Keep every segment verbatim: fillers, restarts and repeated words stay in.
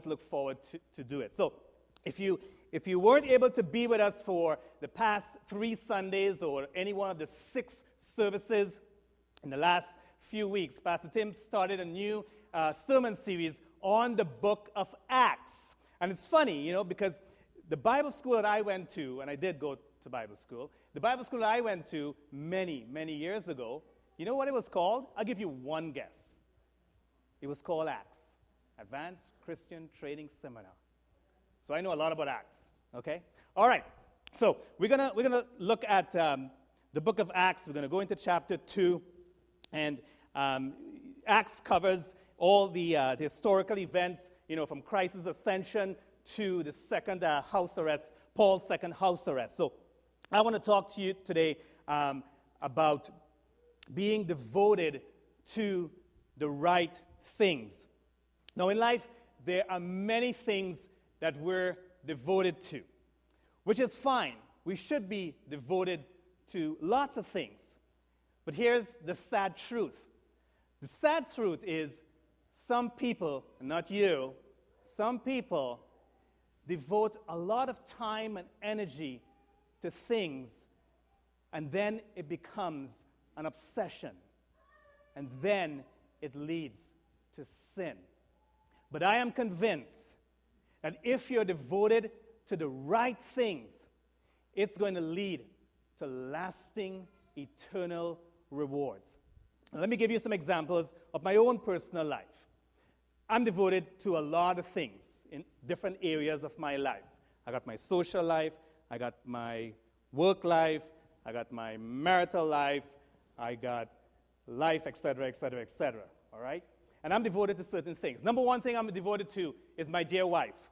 always look forward to, to do it. So if you if you weren't able to be with us for the past three Sundays or any one of the six services in the last few weeks, Pastor Tim started a new uh, sermon series on the book of Acts. And it's funny, you know, because the Bible school that I went to, and I did go to Bible school, the Bible school that I went to many, many years ago, you know what it was called? I'll give you one guess. It was called Acts, Advanced Christian Training Seminar. So I know a lot about Acts, okay? All right, so we're gonna we're gonna look at um, the book of Acts. We're gonna go into chapter two, and um, Acts covers all the, uh, the historical events, you know, from Christ's ascension to the second uh, house arrest, Paul's second house arrest. So I want to talk to you today um, about being devoted to the right things. Now, in life, there are many things that we're devoted to, which is fine. We should be devoted to lots of things. But here's the sad truth. The sad truth is some people, not you, some people devote a lot of time and energy to things, and then it becomes an obsession, and then it leads to sin. But I am convinced that if you're devoted to the right things, it's going to lead to lasting, eternal rewards. Now, let me give you some examples of my own personal life. I'm devoted to a lot of things in different areas of my life. I got my social life, I got my work life, I got my marital life, I got life, et cetera, et cetera, et cetera, all right? And I'm devoted to certain things. Number one thing I'm devoted to is my dear wife.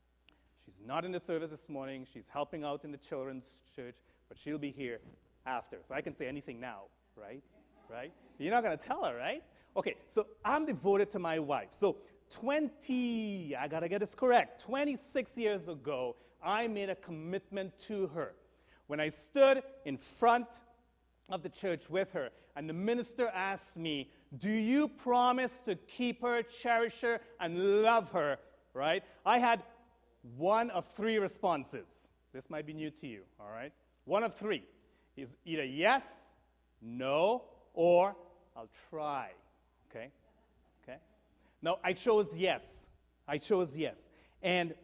She's not in the service this morning. She's helping out in the children's church, but she'll be here after. So I can say anything now, right? Right? You're not going to tell her, right? Okay, so I'm devoted to my wife. So twenty, I got to get this correct, twenty-six years ago, I made a commitment to her. When I stood in front of the church with her, and the minister asked me, do you promise to keep her, cherish her, and love her, right? I had one of three responses. This might be new to you, all right? One of three is either yes, no, or I'll try, okay? Okay? Now, I chose yes. I chose yes. And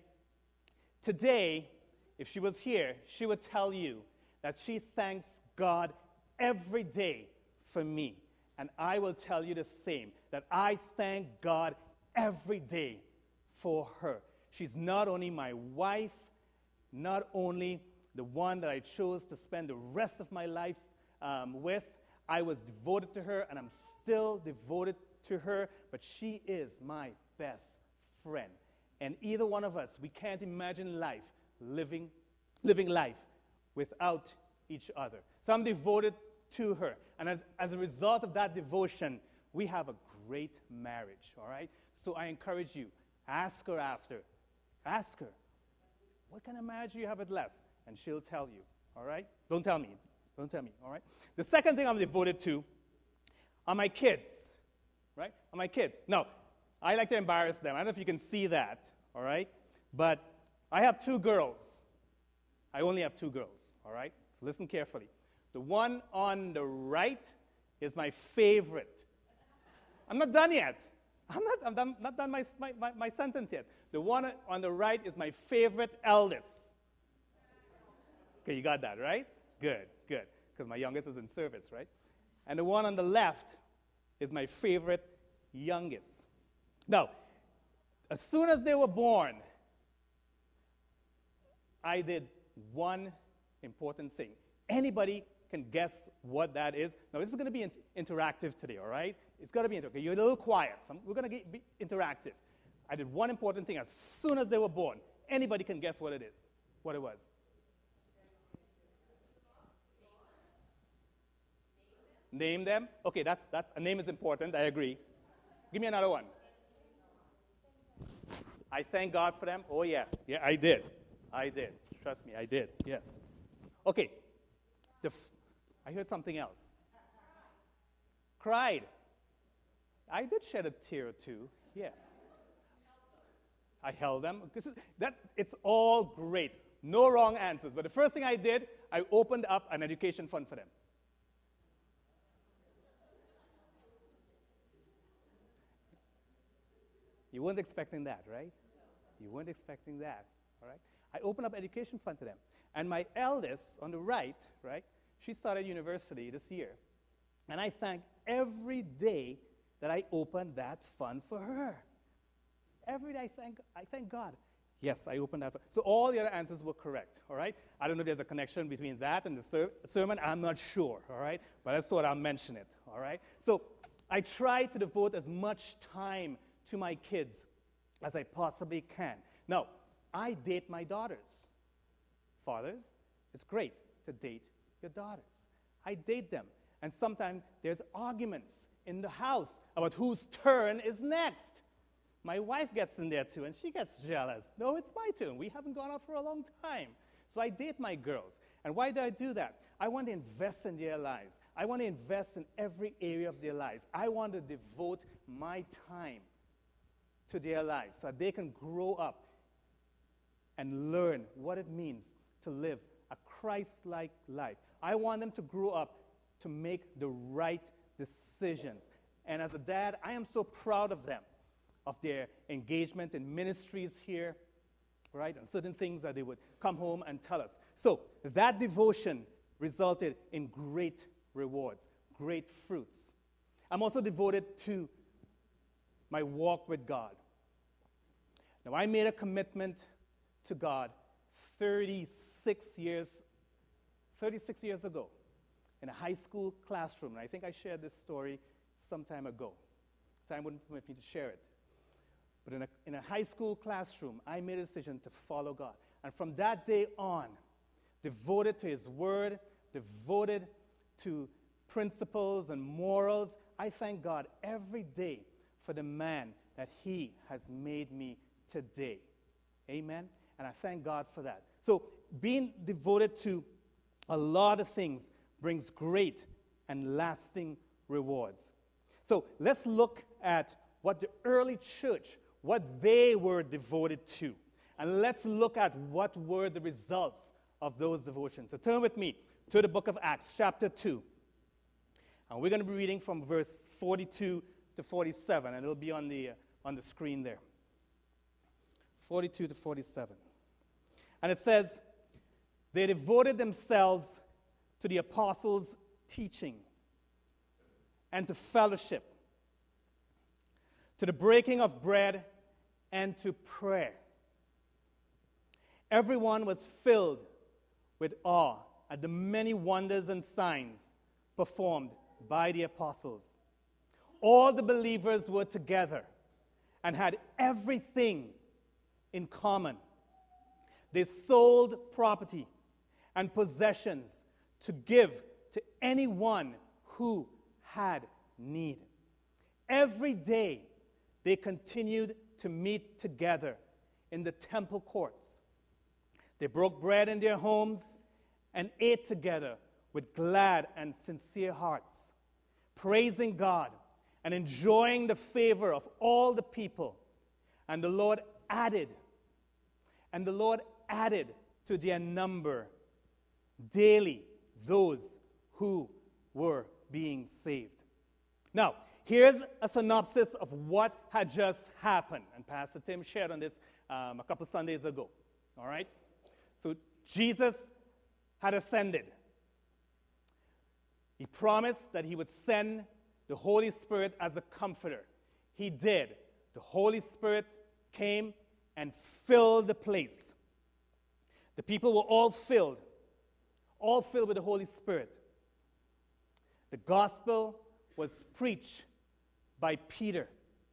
today, if she was here, she would tell you that she thanks God every day for me. And I will tell you the same, that I thank God every day for her. She's not only my wife, not only the one that I chose to spend the rest of my life um, with. I was devoted to her, and I'm still devoted to her, but she is my best friend. And either one of us, we can't imagine life, living, living life without each other. So I'm devoted to her. And as, as a result of that devotion, we have a great marriage, all right? So I encourage you, ask her after. Ask her, what kind of marriage do you have with Les? And she'll tell you, all right? Don't tell me. Don't tell me, all right? The second thing I'm devoted to are my kids, right? Are my kids. Now, I like to embarrass them. I don't know if you can see that, all right? But I have two girls. I only have two girls, all right? So listen carefully. The one on the right is my favorite. I'm not done yet. I'm not, I'm done, not done my, my, my, my sentence yet. The one on the right is my favorite eldest. Okay, you got that, right? Good, good. Because my youngest is in service, right? And the one on the left is my favorite youngest. Now, as soon as they were born, I did one important thing. Anybody can guess what that is. Now, this is going to be in- interactive today, all right? It's got to be interactive. You're a little quiet. So we're going to be interactive. I did one important thing as soon as they were born. Anybody can guess what it is, what it was. Name them? Okay, that's, that's, a name is important. I agree. Give me another one. I thank God for them. Oh, yeah. Yeah, I did. I did. Trust me, I did. Yes. Okay. The f- I heard something else. Cried. I did shed a tear or two. Yeah. I held them. This is, that, it's all great. No wrong answers. But the first thing I did, I opened up an education fund for them. You weren't expecting that, right? You weren't expecting that, all right? I opened up education fund to them. And my eldest, on the right, right, she started university this year. And I thank every day that I opened that fund for her. Every day I thank, I thank God. Yes, I opened that fund. So all the other answers were correct, all right? I don't know if there's a connection between that and the ser- sermon. I'm not sure, all right? But I thought I'll mention it, all right? So I try to devote as much time to my kids as I possibly can. Now, I date my daughters. Fathers, it's great to date your daughters. I date them. And sometimes there's arguments in the house about whose turn is next. My wife gets in there too, and she gets jealous. No, it's my turn. We haven't gone out for a long time. So I date my girls. And why do I do that? I want to invest in their lives. I want to invest in every area of their lives. I want to devote my time to their lives so that they can grow up and learn what it means to live a Christ-like life. I want them to grow up to make the right decisions. And as a dad, I am so proud of them, of their engagement in ministries here, right, and certain things that they would come home and tell us. So that devotion resulted in great rewards, great fruits. I'm also devoted to my walk with God. Now, I made a commitment to God thirty-six years, thirty-six years ago in a high school classroom. And I think I shared this story some time ago. Time wouldn't permit me to share it. But in a, in a high school classroom, I made a decision to follow God. And from that day on, devoted to His Word, devoted to principles and morals, I thank God every day for the man that He has made me today. Amen? And I thank God for that. So being devoted to a lot of things brings great and lasting rewards. So let's look at what the early church, what they were devoted to. And let's look at what were the results of those devotions. So turn with me to the book of Acts, chapter two. And we're going to be reading from verse forty-two to forty-seven, and it'll be on the, uh, on the screen there. forty-two to forty-seven. And it says, they devoted themselves to the apostles' teaching and to fellowship, to the breaking of bread and to prayer. Everyone was filled with awe at the many wonders and signs performed by the apostles. All the believers were together and had everything in common. They sold property and possessions to give to anyone who had need. Every day they continued to meet together in the temple courts. They broke bread in their homes and ate together with glad and sincere hearts, praising God and enjoying the favor of all the people. And the Lord added, and the Lord added to their number daily those who were being saved. Now, here's a synopsis of what had just happened. And Pastor Tim shared on this um, a couple Sundays ago. All right? So Jesus had ascended. He promised that He would send the Holy Spirit as a comforter. He did. The Holy Spirit came and filled the place. The people were all filled, all filled with the Holy Spirit. The gospel was preached by Peter.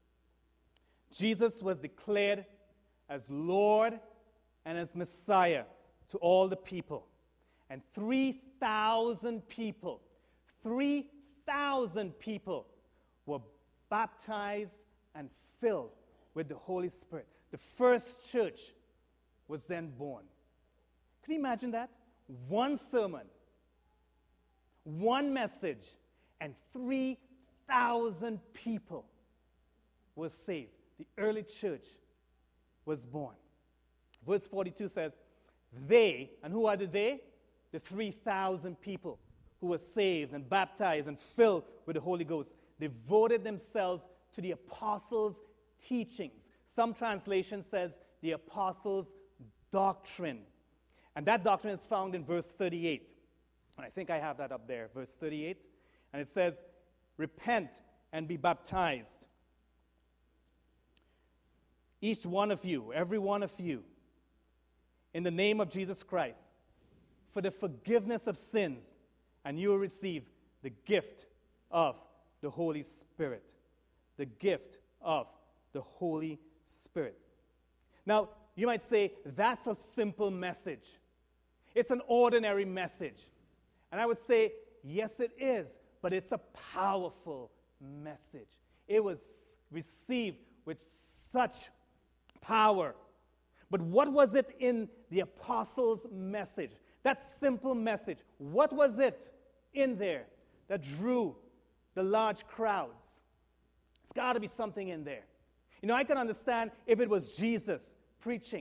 Jesus was declared as Lord and as Messiah to all the people. And three thousand people, three thousand people were baptized and filled with the Holy Spirit. The first church was then born. Can you imagine that? One sermon, one message, and three thousand people were saved. The early church was born. Verse forty-two says, they, and who are the they? The three thousand people who were saved and baptized and filled with the Holy Ghost, devoted themselves to the apostles' teachings. Some translation says the apostles' doctrine. And that doctrine is found in verse thirty-eight. And I think I have that up there, verse thirty-eight. And it says, repent and be baptized, each one of you, every one of you, in the name of Jesus Christ, for the forgiveness of sins, and you will receive the gift of the Holy Spirit. The gift of the Holy Spirit. Now, you might say, that's a simple message. It's an ordinary message. And I would say, yes, it is, but it's a powerful message. It was received with such power. But what was it in the apostles' message? That simple message. What was it in there that drew the large crowds? It's got to be something in there. You know, I can understand if it was Jesus preaching.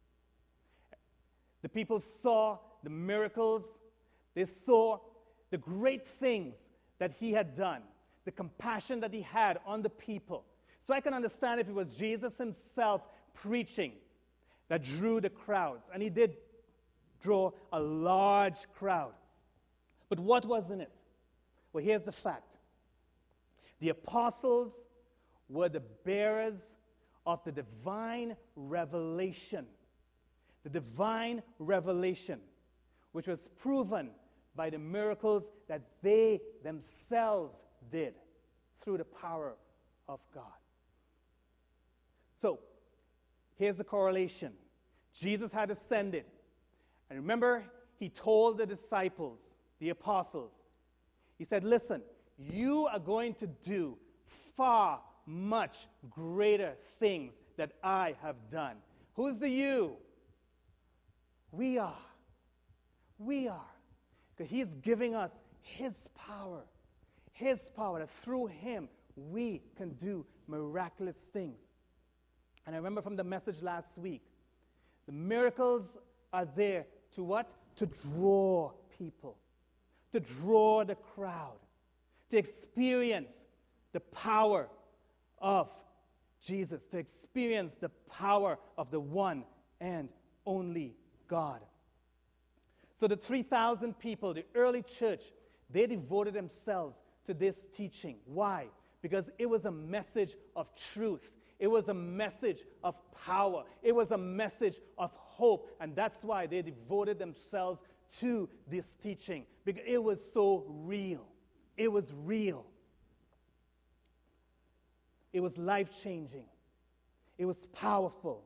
The people saw the miracles. They saw the great things that he had done, the compassion that he had on the people. So I can understand if it was Jesus himself preaching that drew the crowds. And he did draw a large crowd. But what was in it? Well, here's the fact. The apostles were the bearers of the divine revelation. The divine revelation, which was proven by the miracles that they themselves did through the power of God. So, here's the correlation. Jesus had ascended. And remember, he told the disciples, the apostles, he said, listen, you are going to do far much greater things that I have done. Who's the you? We are. We are. Because he's giving us his power. His power. That through him, we can do miraculous things. And I remember from the message last week, the miracles are there to what? To draw people. To draw the crowd. To experience the power of Jesus. To experience the power of the one and only God. So the three thousand people, the early church, they devoted themselves to this teaching. Why? Because it was a message of truth. It was a message of power. It was a message of hope. And that's why they devoted themselves to this teaching. Because it was so real. It was real. It was life-changing. It was powerful.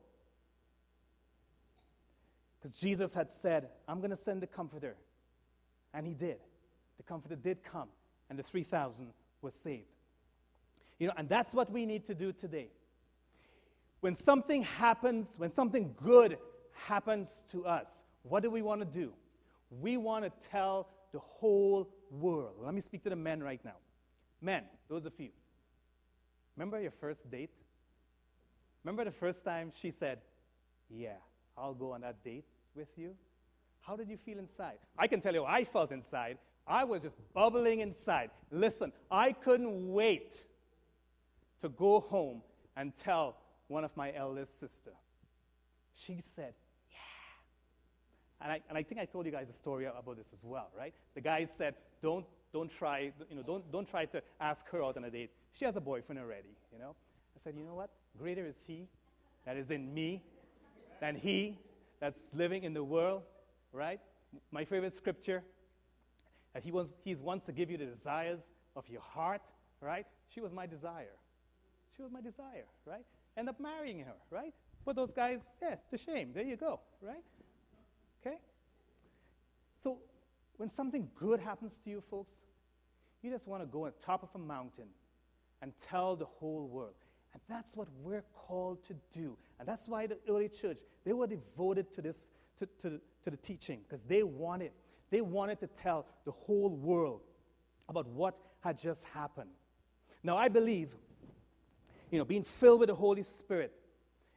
Because Jesus had said, I'm going to send the Comforter. And he did. The Comforter did come. And the three thousand was saved. You know, and that's what we need to do today. When something happens, when something good happens to us, what do we want to do? We want to tell the whole world. Let me speak to the men right now. Men, those of you. Remember your first date? Remember the first time she said, yeah, I'll go on that date with you? How did you feel inside? I can tell you how I felt inside. I was just bubbling inside. Listen, I couldn't wait to go home and tell one of my eldest sister. She said, yeah. And I, and I think I told you guys a story about this as well, right? The guy said, don't, don't try, you know, don't, don't try to ask her out on a date. She has a boyfriend already, you know? I said, you know what? Greater is he that is in me than he that's living in the world, right? My favorite scripture, that he wants, he wants to give you the desires of your heart, right? She was my desire. She was my desire, right? End up marrying her, right? But those guys, yeah, to shame. There you go, right? Okay? So when something good happens to you, folks, you just want to go on top of a mountain and tell the whole world. And that's what we're called to do. And that's why the early church, they were devoted to this, to, to, to the teaching, because they wanted, they wanted to tell the whole world about what had just happened. Now, I believe, you know, being filled with the Holy Spirit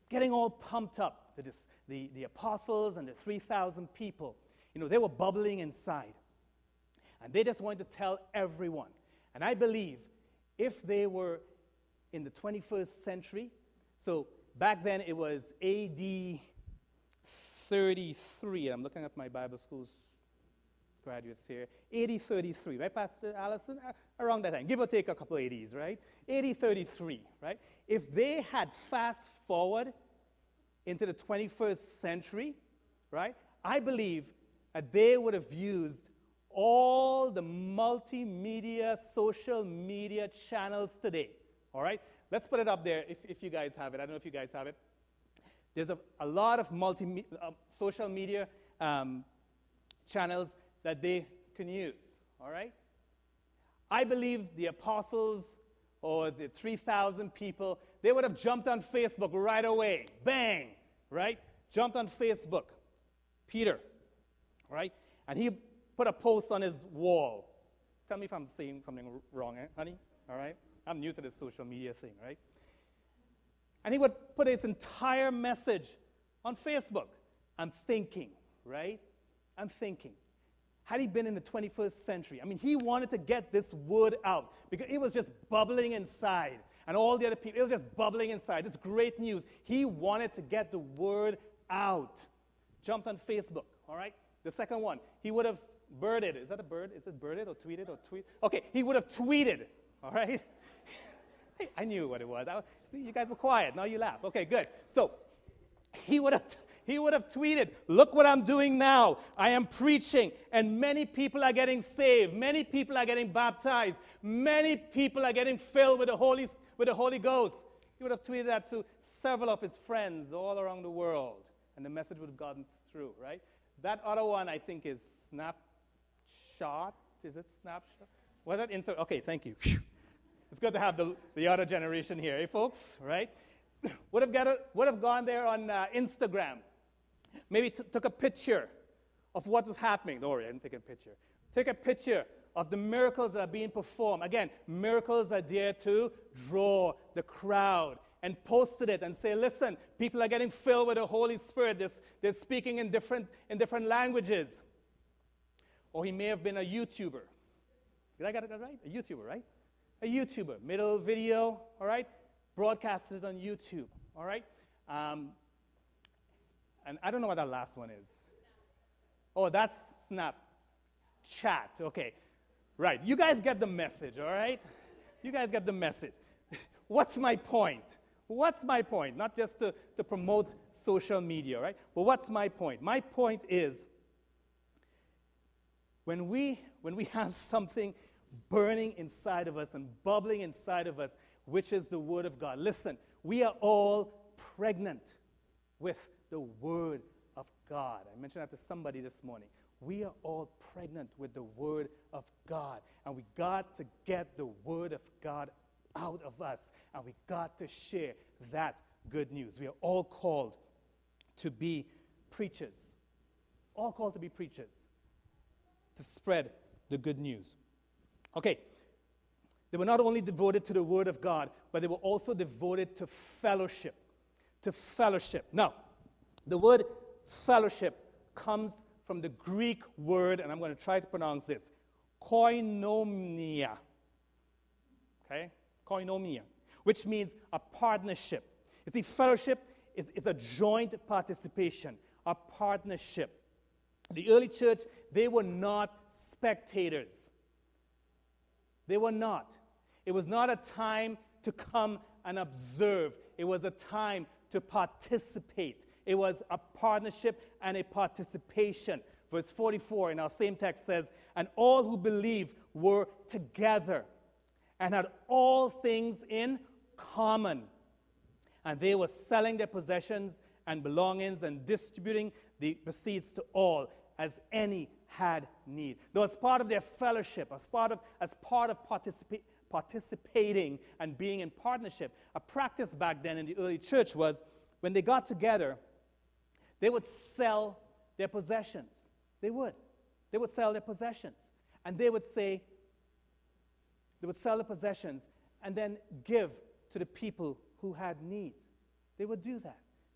getting all pumped up. The, the, the apostles and the three thousand people, you know, they were bubbling inside. And they just wanted to tell everyone. And I believe if they were in the twenty-first century, so back then it was A D thirty-three. I'm looking at my Bible school's graduates here. A D thirty-three, right, Pastor Allison? Around that time, give or take a couple A Ds, right? A D thirty-three, right? If they had fast forward into the twenty-first century, right, I believe that they would have used all the multimedia, social media channels today, all right? Let's put it up there if, if you guys have it. I don't know if you guys have it. There's a, a lot of multi uh, social media um, channels that they can use, all right? I believe the apostles or the three thousand people, they would have jumped on Facebook right away. Bang, right? Jumped on Facebook. Peter, right? And he put a post on his wall. Tell me if I'm saying something wrong, eh, honey? All right? I'm new to this social media thing, right? And he would put his entire message on Facebook. I'm thinking, right? I'm thinking. Had he been in the twenty-first century, I mean, he wanted to get this word out because it was just bubbling inside. And all the other people, it was just bubbling inside. This great news. He wanted to get the word out. Jumped on Facebook, all right? The second one, he would have birded. Is that a bird? Is it birded or tweeted or tweet? Okay, he would have tweeted, all right? I, I knew what it was. I, see, you guys were quiet. Now you laugh. Okay, good. So he would have... T- He would have tweeted, look what I'm doing now. I am preaching, and many people are getting saved. Many people are getting baptized. Many people are getting filled with the Holy, with the Holy Ghost. He would have tweeted that to several of his friends all around the world, and the message would have gotten through, right? That other one, I think, is Snapshot. Is it Snapshot? Was that Insta? Okay, thank you. It's good to have the, the other generation here, eh, folks, right? Would have, got a, would have gone there on uh, Instagram. Maybe t- took a picture of what was happening. Don't worry, I didn't take a picture. Take a picture of the miracles that are being performed. Again, miracles are there to draw the crowd. And posted it and say, listen, people are getting filled with the Holy Spirit. They're, they're speaking in different, in different languages. Or he may have been a YouTuber. Did I get it right? A YouTuber, right? A YouTuber. Middle video, all right? Broadcasted it on YouTube, all right? Um, and I don't know what that last one is. Oh, that's Snapchat. Okay, right. You guys get the message, all right? You guys get the message. What's my point? What's my point? Not just to, to promote social media, right? But what's my point? My point is when we, when we have something burning inside of us and bubbling inside of us, which is the Word of God. Listen, we are all pregnant with the Word of God. I mentioned that to somebody this morning. We are all pregnant with the Word of God. And we got to get the Word of God out of us. And we got to share that good news. We are all called to be preachers. All called to be preachers. To spread the good news. Okay. They were not only devoted to the Word of God, but they were also devoted to fellowship. To fellowship. Now, the word fellowship comes from the Greek word, and I'm going to try to pronounce this, koinonia. Okay? Koinonia, which means a partnership. You see, fellowship is, is a joint participation, a partnership. The early church, they were not spectators. They were not. It was not a time to come and observe. It was a time to participate. It was a partnership and a participation. Verse forty-four in our same text says, and all who believed were together and had all things in common. And they were selling their possessions and belongings and distributing the proceeds to all as any had need. Though as part of their fellowship, as part of, as part of participa- participating and being in partnership, a practice back then in the early church was when they got together, they would sell their possessions. They would. They would sell their possessions. And they would say, they would sell the possessions and then give to the people who had need. They would do that.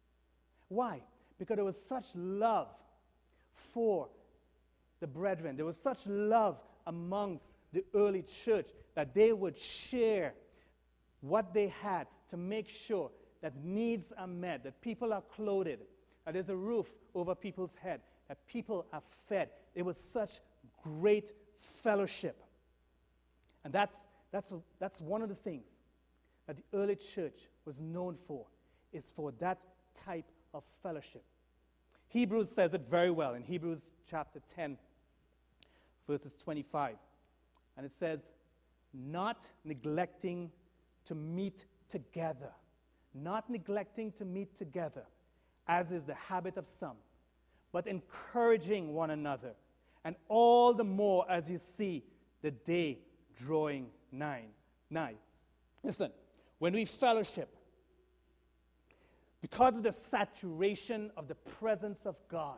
Why? Because there was such love for the brethren. There was such love amongst the early church that they would share what they had to make sure that needs are met, that people are clothed, that there's a roof over people's head, that people are fed. There was such great fellowship. And that's, that's, that's one of the things that the early church was known for, is for that type of fellowship. Hebrews says it very well in Hebrews chapter ten, verses twenty-five. And it says, not neglecting to meet together, not neglecting to meet together, as is the habit of some, but encouraging one another, and all the more as you see the day drawing nigh. nigh. Listen, when we fellowship, because of the saturation of the presence of God,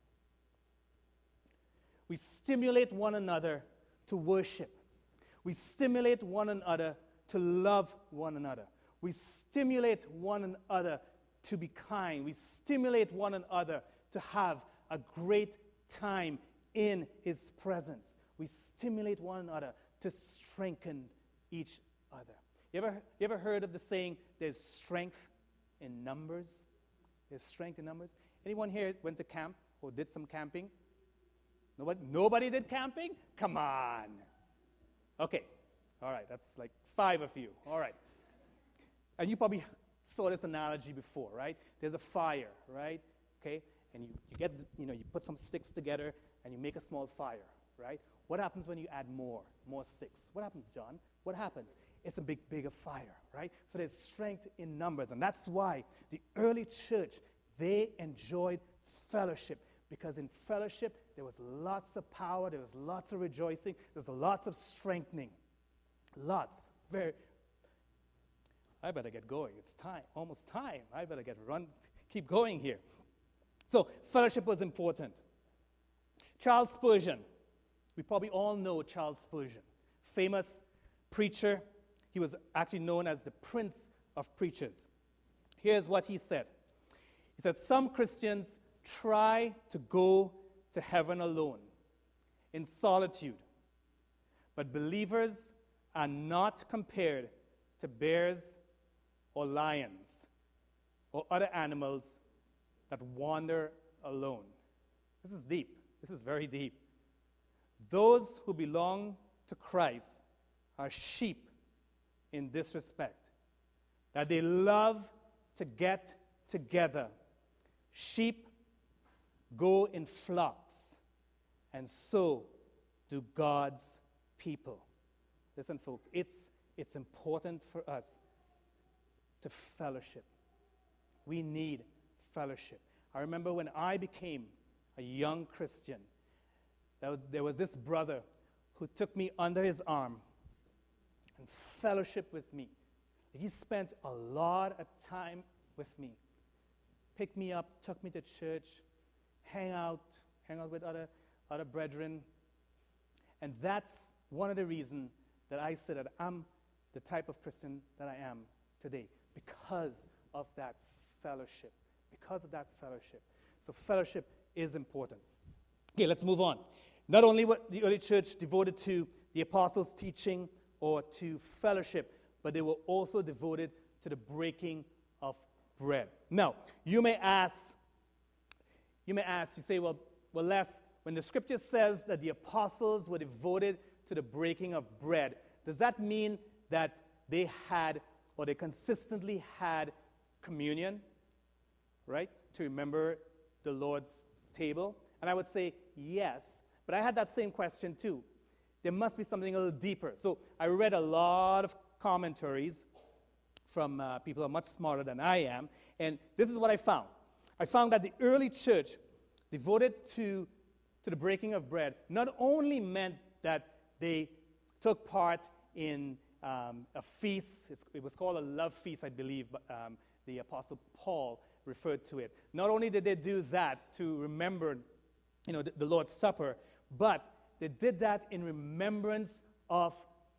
we stimulate one another to worship. We stimulate one another to love one another. We stimulate one another to be kind. We stimulate one another to have a great time in His presence. We stimulate one another to strengthen each other. You ever, you ever heard of the saying, there's strength in numbers? There's strength in numbers. Anyone here went to camp or did some camping? Nobody, nobody did camping? Come on. Okay. All right. That's like five of you. All right. And you probably saw this analogy before, right? There's a fire, right? Okay. And you, you get, you know, you put some sticks together and you make a small fire, right? What happens when you add more, more sticks? What happens, John? What happens? It's a big, bigger fire, right? So there's strength in numbers. And that's why the early church, they enjoyed fellowship. Because in fellowship, there was lots of power, there was lots of rejoicing, there was lots of strengthening. Lots. Very. I better get going. It's time, almost time. I better get run, keep going here. So fellowship was important. Charles Spurgeon. We probably all know Charles Spurgeon, famous preacher. He was actually known as the Prince of Preachers. Here's what he said. He said, some Christians try to go to heaven alone, in solitude, but believers are not compared to bears or lions or other animals that wander alone. This is deep. This is very deep. Those who belong to Christ are sheep in this respect, that they love to get together. Sheep go in flocks, and so do God's people. Listen, folks, it's, it's important for us to fellowship. We need fellowship. I remember when I became a young Christian, there was this brother who took me under his arm and fellowship with me. He spent a lot of time with me. Picked me up, took me to church, hang out, hang out with other, other brethren. And that's one of the reasons that I say that I'm the type of Christian that I am today, because of that fellowship. Because of that fellowship. So fellowship is important. Okay, let's move on. Not only were the early church devoted to the apostles' teaching or to fellowship, but they were also devoted to the breaking of bread. Now, you may ask, you may ask, you say, well, well, Les, when the scripture says that the apostles were devoted to the breaking of bread, does that mean that they had, or they consistently had communion, right, to remember the Lord's table? And I would say yes, but I had that same question too. There must be something a little deeper. So I read a lot of commentaries from uh, people who are much smarter than I am, and this is what I found. I found that the early church devoted to, to the breaking of bread not only meant that they took part in um, a feast. It's, it was called a love feast, I believe, but um, the Apostle Paul referred to it. Not only did they do that to remember, you know, the, the Lord's Supper, but they did that in remembrance of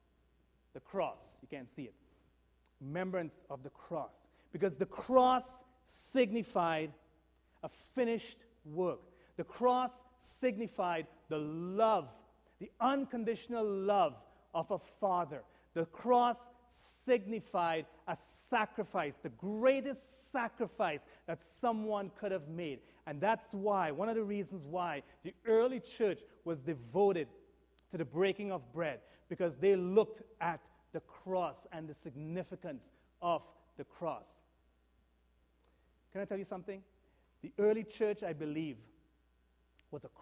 the cross. You can't see it. Remembrance of the cross. Because the cross signified a finished work. The cross signified the love, the unconditional love of a father. The cross signified a sacrifice, the greatest sacrifice that someone could have made. And that's why, one of the reasons why the early church was devoted to the breaking of bread, because they looked at the cross and the significance of the cross. Can I tell you something? The early church, I believe, was a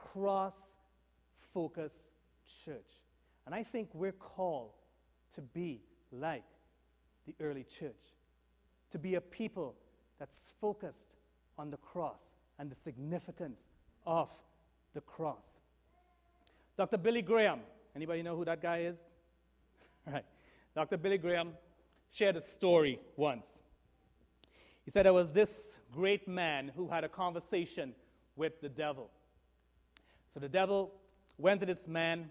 cross-focused church. And I think we're called to be like the early church, to be a people that's focused on the cross and the significance of the cross. Doctor Billy Graham, anybody know who that guy is? Right. Doctor Billy Graham shared a story once. He said there was this great man who had a conversation with the devil. So the devil went to this man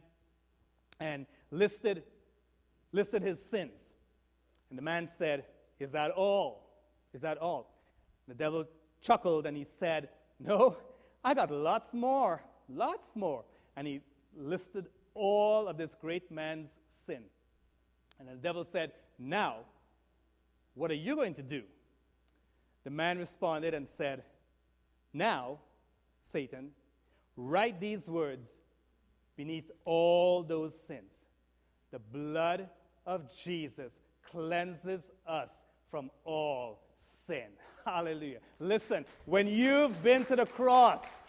and listed, listed his sins. And the man said, "Is that all? Is that all?" The devil chuckled and he said, "No, I got lots more, lots more." And he listed all of this great man's sin. And the devil said, "Now, what are you going to do?" The man responded and said, "Now, Satan, write these words beneath all those sins. The blood of Jesus cleanses us from all sin." Hallelujah. Listen, when you've been to the cross,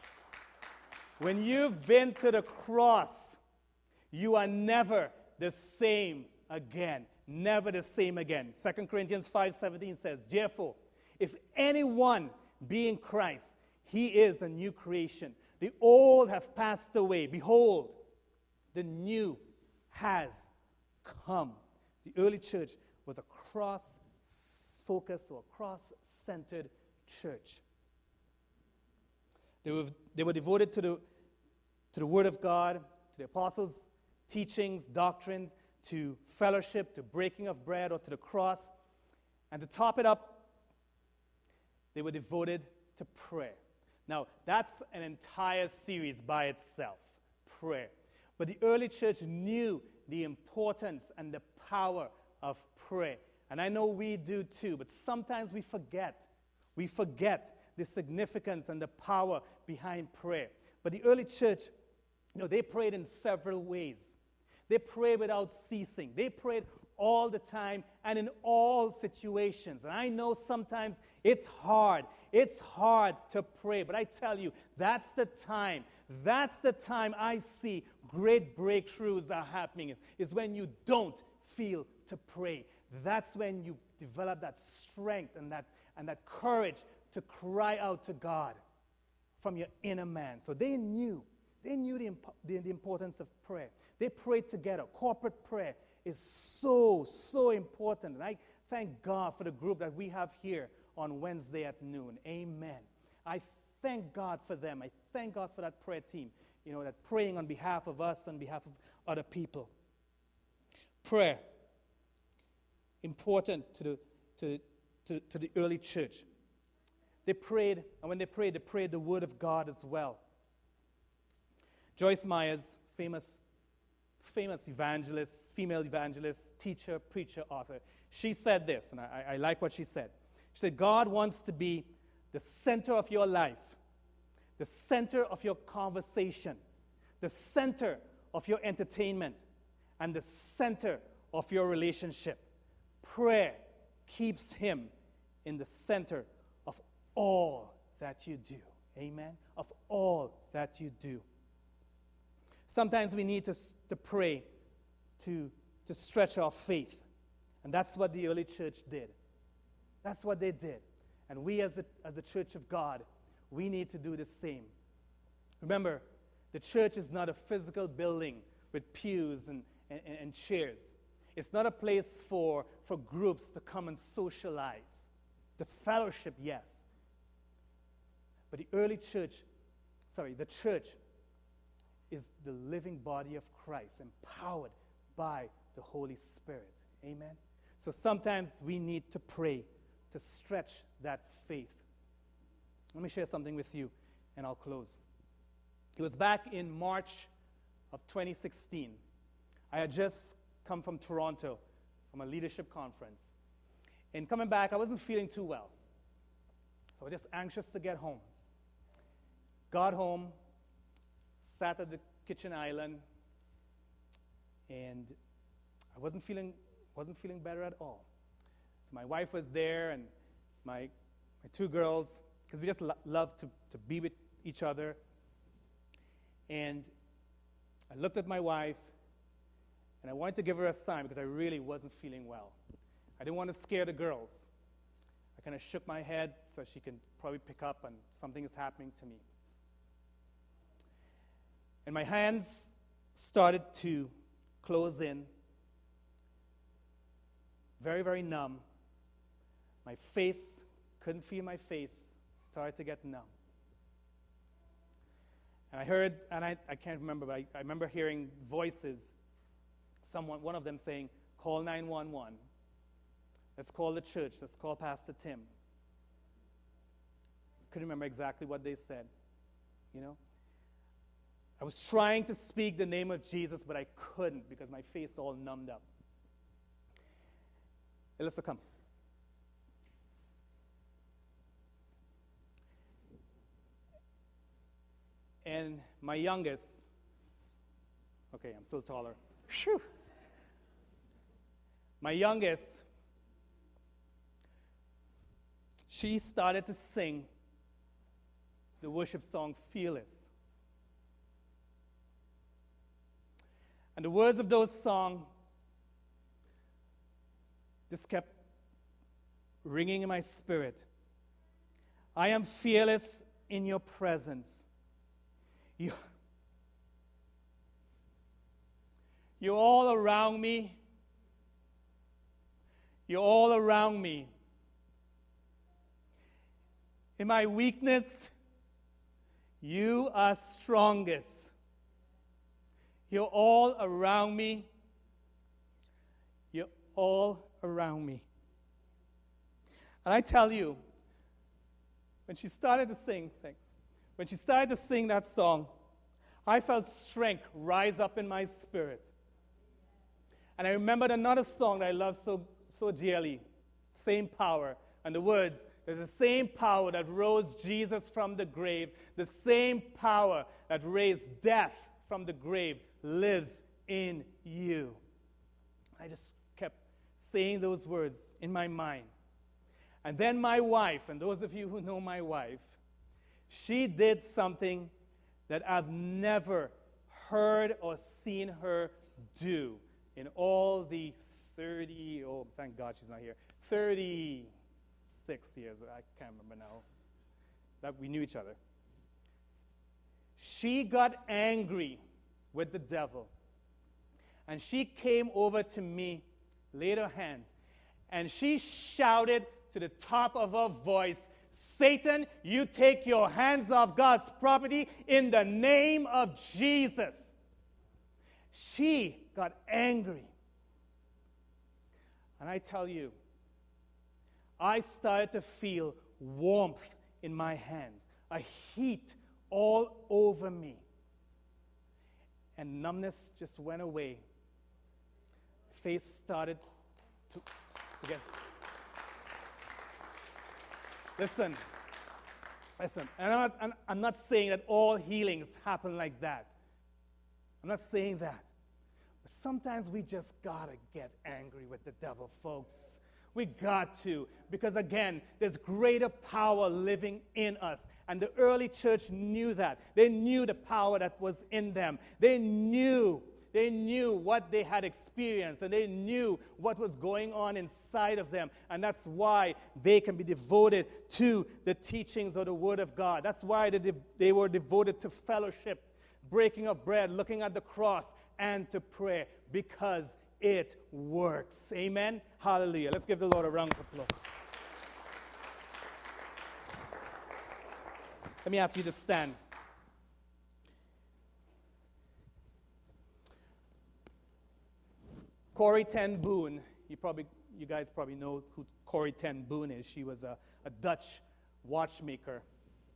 when you've been to the cross, you are never the same again. Never the same again. Second Corinthians five seventeen says, "Therefore, if anyone be in Christ, he is a new creation. The old have passed away. Behold, the new has come." The early church was a cross-focused or cross-centered church. They were, they were devoted to the, to the Word of God, to the apostles' teachings, doctrine, to fellowship, to breaking of bread, or to the cross. And to top it up, they were devoted to prayer. Now, that's an entire series by itself, prayer. But the early church knew the importance and the power of prayer. And I know we do too, but sometimes we forget. We forget the significance and the power behind prayer. But the early church, you know, they prayed in several ways. They prayed without ceasing. They prayed all the time and in all situations. And I know sometimes it's hard. It's hard to pray. But I tell you, that's the time. That's the time I see great breakthroughs are happening, is when you don't feel to pray. That's when you develop that strength and that, and that courage to cry out to God from your inner man. So they knew. They knew the, imp- the, the importance of prayer. They prayed together. Corporate prayer is so, so important. And I thank God for the group that we have here on Wednesday at noon. Amen. I thank God for them. I thank God for that prayer team, you know, that praying on behalf of us, on behalf of other people. Prayer, important to the, to, to, to the early church. They prayed, and when they prayed, they prayed the Word of God as well. Joyce Myers, famous famous evangelist, female evangelist, teacher, preacher, author. She said this, and I, I like what she said. She said, "God wants to be the center of your life, the center of your conversation, the center of your entertainment, and the center of your relationship. Prayer keeps Him in the center of all that you do." Amen? Of all that you do. Sometimes we need to, to pray to, to stretch our faith. And that's what the early church did. That's what they did. And we as the, as the church of God, we need to do the same. Remember, the church is not a physical building with pews and, and, and chairs. It's not a place for, for groups to come and socialize. The fellowship, yes. But the early church, sorry, the church is the living body of Christ, empowered by the Holy Spirit. Amen? So sometimes we need to pray to stretch that faith. Let me share something with you, and I'll close. It was back in March of twenty sixteen. I had just come from Toronto from a leadership conference. And coming back, I wasn't feeling too well. So I was just anxious to get home. Got home, sat at the kitchen island, and I wasn't feeling wasn't feeling better at all. So my wife was there, and my my two girls, because we just lo- love to, to be with each other. And I looked at my wife, and I wanted to give her a sign because I really wasn't feeling well. I didn't want to scare the girls. I kind of shook my head so she can probably pick up and something is happening to me. And my hands started to close in, very, very numb. My face, couldn't feel my face, started to get numb. And I heard, and I, I can't remember, but I, I remember hearing voices, someone, one of them saying, call nine one one. Let's call the church. Let's call Pastor Tim. Couldn't remember exactly what they said, you know. I was trying to speak the name of Jesus, but I couldn't because my face all numbed up. Alyssa, come. And my youngest, okay, I'm still taller. Whew. My youngest, she started to sing the worship song Fearless. And the words of those songs just kept ringing in my spirit. I am fearless in your presence. You, you're all around me. You're all around me. In my weakness, you are strongest. You're all around me. You're all around me. And I tell you, when she started to sing, thanks, when she started to sing that song, I felt strength rise up in my spirit. And I remembered another song that I love so, so dearly, Same Power. And the words, there's the same power that rose Jesus from the grave, the same power that raised death from the grave lives in you. I just kept saying those words in my mind. And then my wife, and those of you who know my wife, she did something that I've never heard or seen her do in all the thirty, oh, thank God she's not here, thirty-six years, I can't remember now, that we knew each other. She got angry with the devil. And she came over to me, laid her hands, and she shouted to the top of her voice, Satan, you take your hands off God's property in the name of Jesus. She got angry. And I tell you, I started to feel warmth in my hands, a heat all over me. And numbness just went away. Face started to, to get... Listen, listen, and I'm not, I'm not saying that all healings happen like that. I'm not saying that. But sometimes we just gotta get angry with the devil, folks. We got to, because again, there's greater power living in us. And the early church knew that. They knew the power that was in them. They knew, they knew what they had experienced, and they knew what was going on inside of them. And that's why they can be devoted to the teachings of the Word of God. That's why they, they were devoted to fellowship, breaking of bread, looking at the cross, and to prayer, because it works. Amen? Hallelujah. Let's give the Lord a round of applause. Let me ask you to stand. Corrie ten Boom. You probably, you guys probably know who Corrie ten Boom is. She was a, a Dutch watchmaker.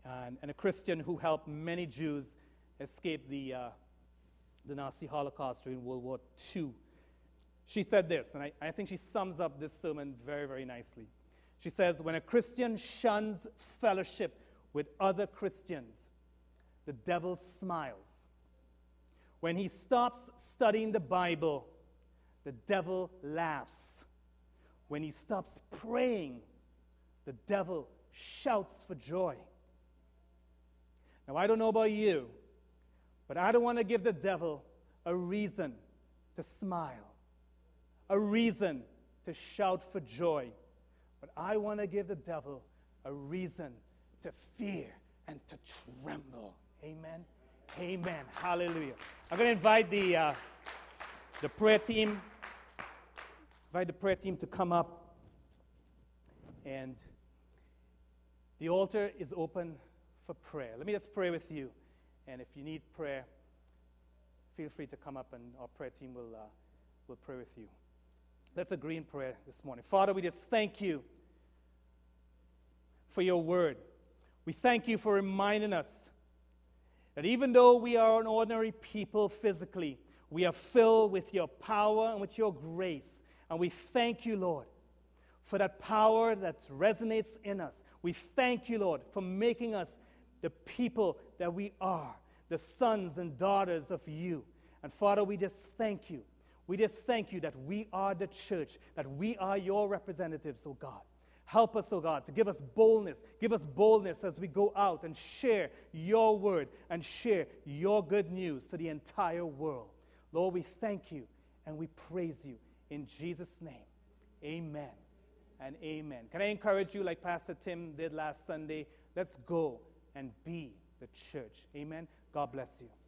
and, and a Christian who helped many Jews escape the, uh, the Nazi Holocaust during World War Two. She said this, and I, I think she sums up this sermon very, very nicely. She says, when a Christian shuns fellowship with other Christians, the devil smiles. When he stops studying the Bible, the devil laughs. When he stops praying, the devil shouts for joy. Now, I don't know about you, but I don't want to give the devil a reason to smile, a reason to shout for joy. But I want to give the devil a reason to fear and to tremble. Amen. Amen. Hallelujah. I'm going to invite the, uh, the prayer team, invite the prayer team to come up. And the altar is open for prayer. Let me just pray with you. And if you need prayer, feel free to come up and our prayer team will, uh, will pray with you. Let's agree in prayer this morning. Father, we just thank you for your word. We thank you for reminding us that even though we are an ordinary people physically, we are filled with your power and with your grace. And we thank you, Lord, for that power that resonates in us. We thank you, Lord, for making us the people that we are, the sons and daughters of you. And Father, we just thank you. We just thank you that we are the church, that we are your representatives, oh God. Help us, oh God, to give us boldness. Give us boldness as we go out and share your word and share your good news to the entire world. Lord, we thank you and we praise you in Jesus' name. Amen and amen. Can I encourage you, like Pastor Tim did last Sunday? Let's go and be the church. Amen. God bless you.